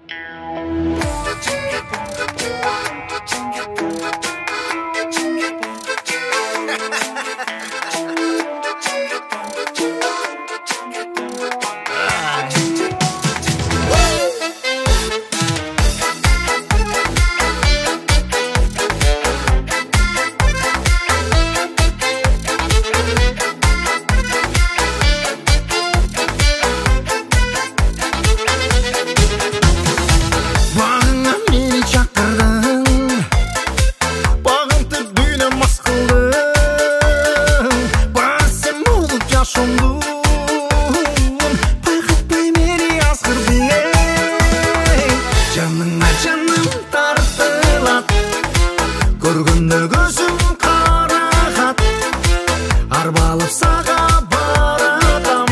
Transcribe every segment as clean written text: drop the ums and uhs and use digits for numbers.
Көргенде көзім қарағат, арбалып саға баратам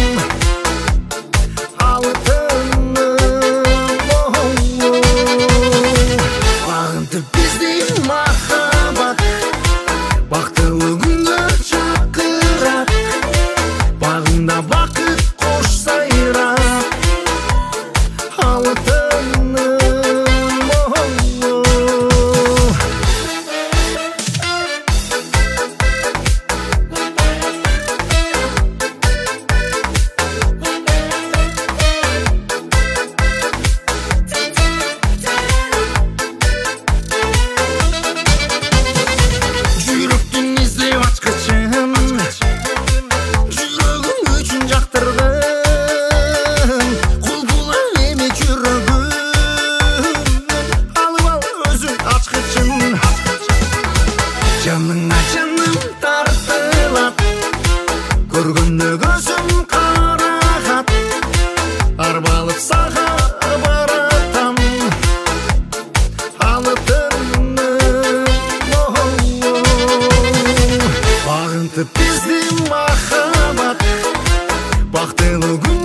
алтыным. Бағынды біздей махаббат, бақтылы күнді шақырат, бағында бақыт қош сайрат алтыным. Жаныңа жаным тартылат, көргенде көзім қарағат, арбалып саға баратам алтыным. Бағынды біздің махаббат, бақтылы күн